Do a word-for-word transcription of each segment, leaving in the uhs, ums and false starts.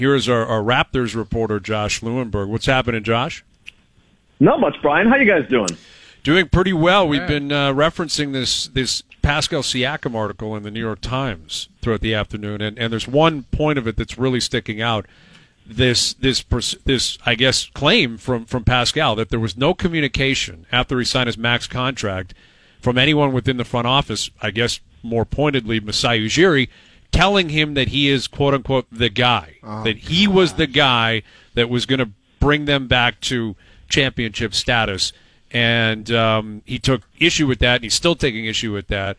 Here is our, our Raptors reporter, Josh Lewenberg. What's happening, Josh? Not much, Brian. How you guys doing? Doing pretty well. We've been uh, referencing this this Pascal Siakam article in the New York Times throughout the afternoon, and, and there's one point of it that's really sticking out. This this this I guess claim from, from Pascal that there was no communication after he signed his max contract from anyone within the front office, I guess more pointedly Masai Ujiri, telling him that he is, quote-unquote, the guy, oh, that he gosh. was the guy that was going to bring them back to championship status. And um, he took issue with that, and he's still taking issue with that.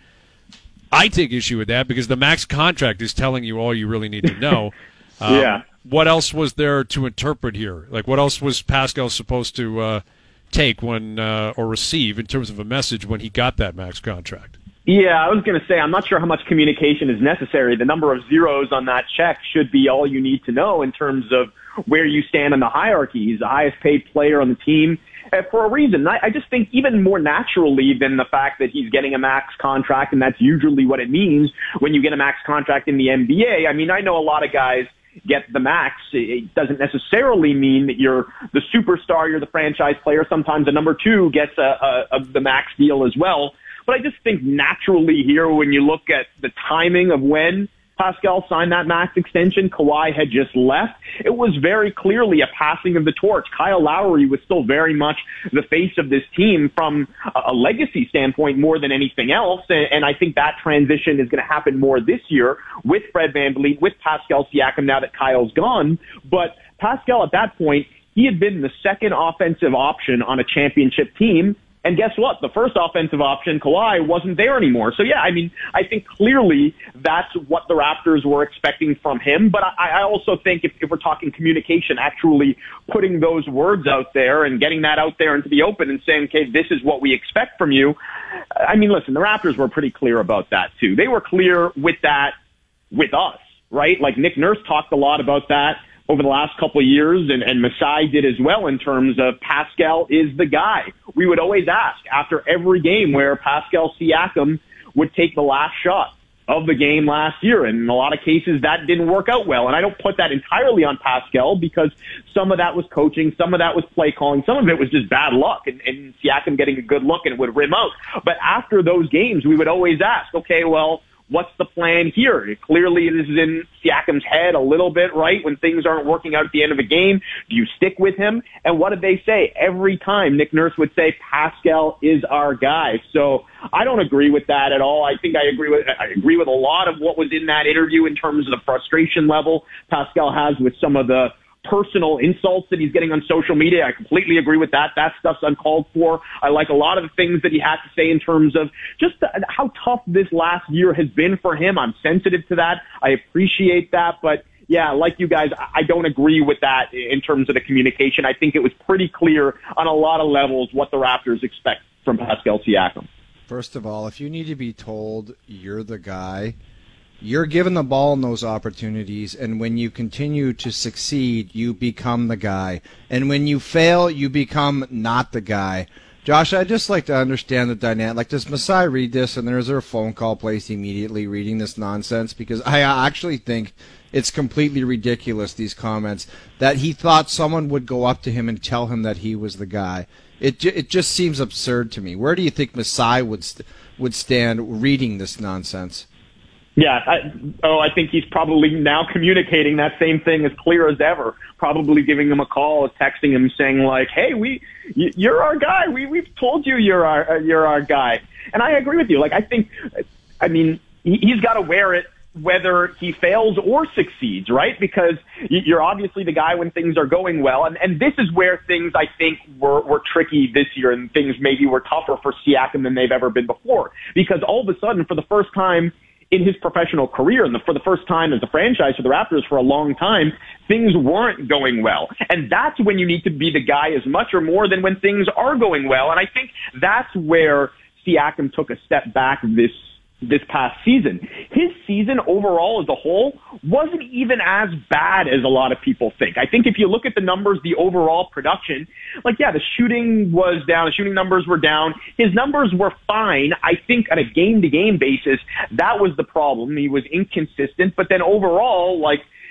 I take issue with that because the max contract is telling you all you really need to know. Um, yeah. What else was there to interpret here? Like, what else was Pascal supposed to uh, take when uh, or receive in terms of a message when he got that max contract? Yeah, I was going to say, I'm not sure how much communication is necessary. The number of zeros on that check should be all you need to know in terms of where you stand in the hierarchy. He's the highest paid player on the team uh, for a reason. I, I just think even more naturally than the fact that he's getting a max contract, and that's usually what it means when you get a max contract in the N B A. I mean, I know a lot of guys get the max. It doesn't necessarily mean that you're the superstar, you're the franchise player. Sometimes a number two gets a, a, a the max deal as well. But I just think naturally here, when you look at the timing of when Pascal signed that max extension, Kawhi had just left. It was very clearly a passing of the torch. Kyle Lowry was still very much the face of this team from a legacy standpoint more than anything else. And I think that transition is going to happen more this year with Fred VanVleet, with Pascal Siakam now that Kyle's gone. But Pascal at that point, he had been the second offensive option on a championship team. And guess what? The first offensive option, Kawhi, wasn't there anymore. So, yeah, I mean, I think clearly that's what the Raptors were expecting from him. But I, I also think if, if we're talking communication, actually putting those words out there and getting that out there into the open and saying, okay, this is what we expect from you. I mean, listen, the Raptors were pretty clear about that, too. They were clear with that with us, right? Like Nick Nurse talked a lot about that over the last couple of years, and, and Masai did as well in terms of Pascal is the guy. We would always ask after every game where Pascal Siakam would take the last shot of the game last year, and in a lot of cases that didn't work out well. And I don't put that entirely on Pascal because some of that was coaching, some of that was play calling, some of it was just bad luck, and, and Siakam getting a good look and it would rim out. But after those games, we would always ask, okay, well, what's the plan here? Clearly it is in Siakam's head a little bit, right? When things aren't working out at the end of a game, do you stick with him? And what did they say? Every time Nick Nurse would say, Pascal is our guy. So I don't agree with that at all. I think I agree with, I agree with a lot of what was in that interview in terms of the frustration level Pascal has with some of the personal insults that he's getting on social media. I completely agree with that. That stuff's uncalled for. I like a lot of the things that he had to say in terms of just the, how tough this last year has been for him. I'm sensitive to that. I appreciate that. But yeah, like you guys, I don't agree with that in terms of the communication. I think it was pretty clear on a lot of levels what the Raptors expect from Pascal Siakam. First of all, if you need to be told you're the guy, you're given the ball in those opportunities, and when you continue to succeed, you become the guy. And when you fail, you become not the guy. Josh, I'd just like to understand the dynamic. Like, does Masai read this, and there's a phone call placed immediately reading this nonsense? Because I actually think it's completely ridiculous, these comments, that he thought someone would go up to him and tell him that he was the guy. It ju- it just seems absurd to me. Where do you think Masai would st- would stand reading this nonsense? Yeah, I, oh, I think he's probably now communicating that same thing as clear as ever. Probably giving him a call, texting him, saying like, "Hey, we, you're our guy. We, we've told you you're our, you're our guy." And I agree with you. Like, I think, I mean, he's got to wear it whether he fails or succeeds, right? Because you're obviously the guy when things are going well, and and this is where things I think were were tricky this year, and things maybe were tougher for Siakam than they've ever been before. Because all of a sudden, for the first time in his professional career, and the, for the first time as a franchise for the Raptors for a long time, things weren't going well. And that's when you need to be the guy as much or more than when things are going well. And I think that's where Siakam took a step back this this past season. His season overall as a whole wasn't even as bad as a lot of people think. I think if you look at the numbers, the overall production, like, yeah, the shooting was down, the shooting numbers were down. His numbers were fine. I think on a game-to-game basis, that was the problem. He was inconsistent, but then overall, like,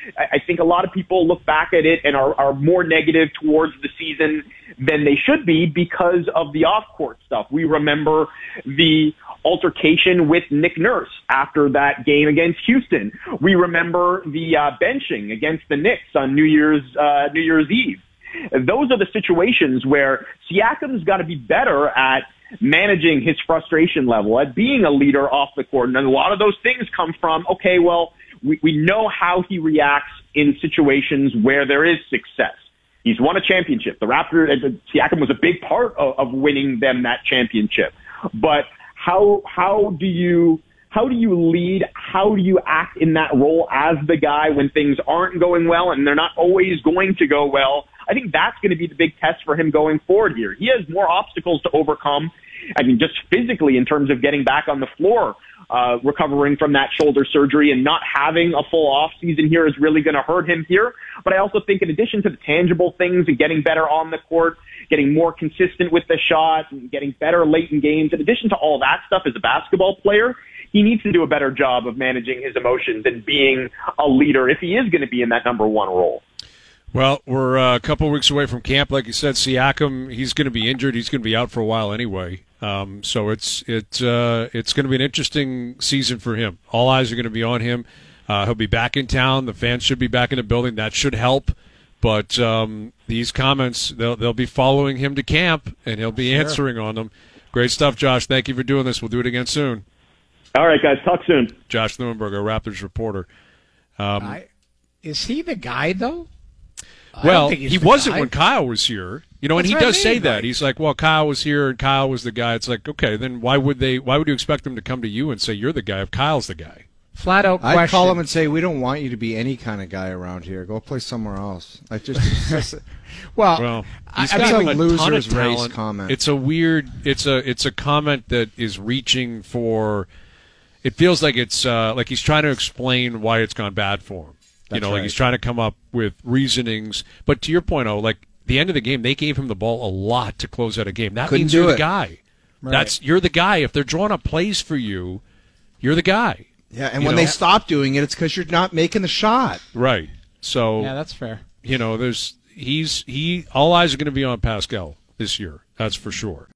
I, I think a lot of people look back at it and are, are more negative towards the season than they should be because of the off-court stuff. We remember the altercation with Nick Nurse after that game against Houston. We remember the uh, benching against the Knicks on New Year's uh, New Year's Eve. Those are the situations where Siakam's got to be better at managing his frustration level, at being a leader off the court. And a lot of those things come from, okay, well, we, we know how he reacts in situations where there is success. He's won a championship. The Raptors, Siakam was a big part of, of winning them that championship. But how how do you how do you lead? How do you act in that role as the guy when things aren't going well, and they're not always going to go well? I think that's going to be the big test for him going forward here. He has more obstacles to overcome. I mean, just physically in terms of getting back on the floor, uh, recovering from that shoulder surgery and not having a full off season here is really going to hurt him here. But I also think in addition to the tangible things and getting better on the court, getting more consistent with the shot and getting better late in games, in addition to all that stuff as a basketball player, he needs to do a better job of managing his emotions and being a leader if he is going to be in that number one role. Well, we're uh, a couple of weeks away from camp. Like you said, Siakam, he's going to be injured. He's going to be out for a while anyway. Um, so it's it's uh, it's going to be an interesting season for him. All eyes are going to be on him. Uh, he'll be back in town. The fans should be back in the building. That should help. But um, these comments, they'll they'll be following him to camp, and he'll be sure. answering on them. Great stuff, Josh. Thank you for doing this. We'll do it again soon. All right, guys. Talk soon. Josh Lewenberg, our Raptors reporter. Um, I, is he the guy, though? Well, he wasn't guy. when Kyle was here, you know, and That's he what I does say mean, that. like- He's like, "Well, Kyle was here, and Kyle was the guy." It's like, okay, then why would they? Why would you expect them to come to you and say you're the guy if Kyle's the guy? Flat out question. I'd call him and say, "We don't want you to be any kind of guy around here. Go play somewhere else." Like just, just well, Well, I, he's I got mean, a a ton loser's of race talent. comment. It's a weird. It's a. It's a comment that is reaching for. It feels like it's uh, like he's trying to explain why it's gone bad for him. You That's know, like right. he's trying to come up with reasonings. But to your point, oh, like the end of the game, they gave him the ball a lot to close out a game. That Couldn't means do you're the it. guy. Right. That's you're the guy. If they're drawing up plays for you, you're the guy. yeah. And You when know? they stop doing it, it's because you're not making the shot. Right. So yeah, that's fair. you know, there's he's he. All eyes are going to be on Pascal this year. That's for sure.